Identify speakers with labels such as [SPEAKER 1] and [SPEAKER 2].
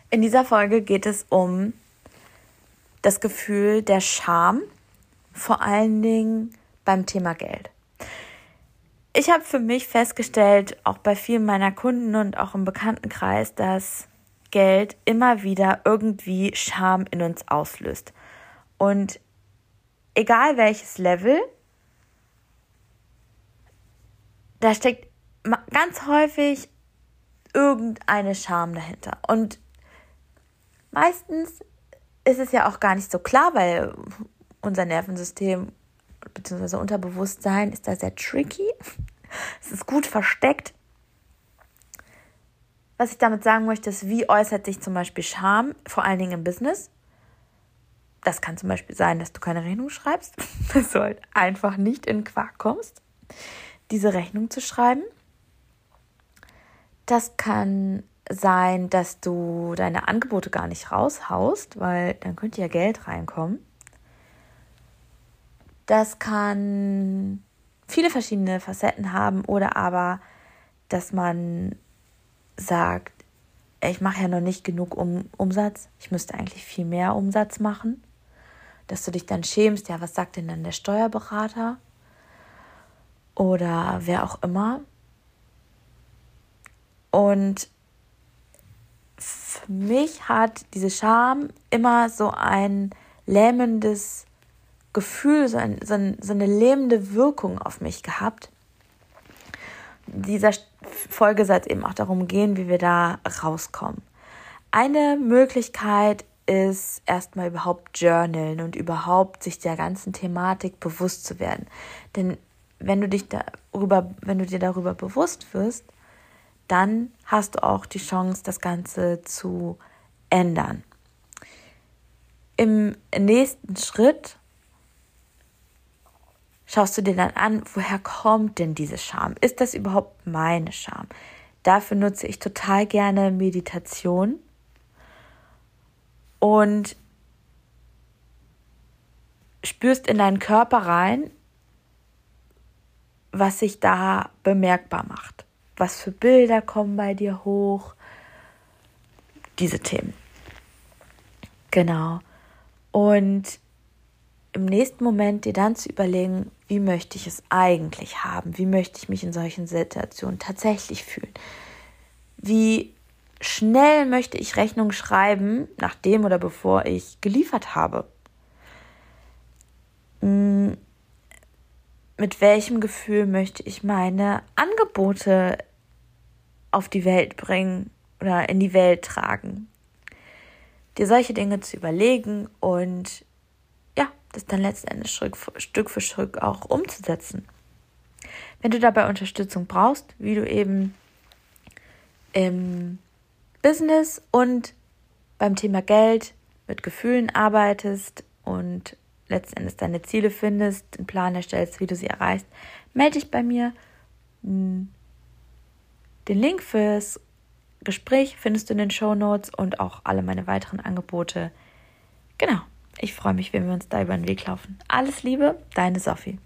[SPEAKER 1] In dieser Folge geht es um das Gefühl der Scham, vor allen Dingen beim Thema Geld. Ich habe für mich festgestellt, auch bei vielen meiner Kunden und auch im Bekanntenkreis, dass Geld immer wieder irgendwie Scham in uns auslöst. Und egal welches Level, da steckt ganz häufig irgendeine Scham dahinter. Und meistens ist es ja auch gar nicht so klar, weil unser Nervensystem bzw. Unterbewusstsein ist da sehr tricky. Es ist gut versteckt. Was ich damit sagen möchte, ist, wie äußert sich zum Beispiel Scham, vor allen Dingen im Business. Das kann zum Beispiel sein, dass du keine Rechnung schreibst, dass du halt einfach nicht in den Quark kommst, diese Rechnung zu schreiben. Das kann sein, dass du deine Angebote gar nicht raushaust, weil dann könnte ja Geld reinkommen. Das kann viele verschiedene Facetten haben oder aber, dass man sagt, ich mache ja noch nicht genug Umsatz, ich müsste eigentlich viel mehr Umsatz machen. Dass du dich dann schämst, ja, was sagt denn dann der Steuerberater oder wer auch immer. Und für mich hat diese Scham immer so ein lähmendes Gefühl, so eine lähmende Wirkung auf mich gehabt. In dieser Folge soll es eben auch darum gehen, wie wir da rauskommen. Eine Möglichkeit ist erstmal überhaupt journalen und überhaupt sich der ganzen Thematik bewusst zu werden. Denn wenn du dir darüber bewusst wirst, dann hast du auch die Chance, das Ganze zu ändern. Im nächsten Schritt schaust du dir dann an, woher kommt denn diese Scham? Ist das überhaupt meine Scham? Dafür nutze ich total gerne Meditation und spürst in deinen Körper rein, was sich da bemerkbar macht. Was für Bilder kommen bei dir hoch? Diese Themen. Genau. Und im nächsten Moment dir dann zu überlegen, wie möchte ich es eigentlich haben? Wie möchte ich mich in solchen Situationen tatsächlich fühlen? Wie schnell möchte ich Rechnung schreiben, nachdem oder bevor ich geliefert habe? Mit welchem Gefühl möchte ich meine Angebote auf die Welt bringen oder in die Welt tragen? Dir solche Dinge zu überlegen und ja, das dann letztendlich Stück für Stück auch umzusetzen. Wenn du dabei Unterstützung brauchst, wie du eben im Business und beim Thema Geld mit Gefühlen arbeitest und letztendlich deine Ziele findest, einen Plan erstellst, wie du sie erreichst, melde dich bei mir. Den Link fürs Gespräch findest du in den Shownotes und auch alle meine weiteren Angebote. Genau, ich freue mich, wenn wir uns da über den Weg laufen. Alles Liebe, deine Sophie.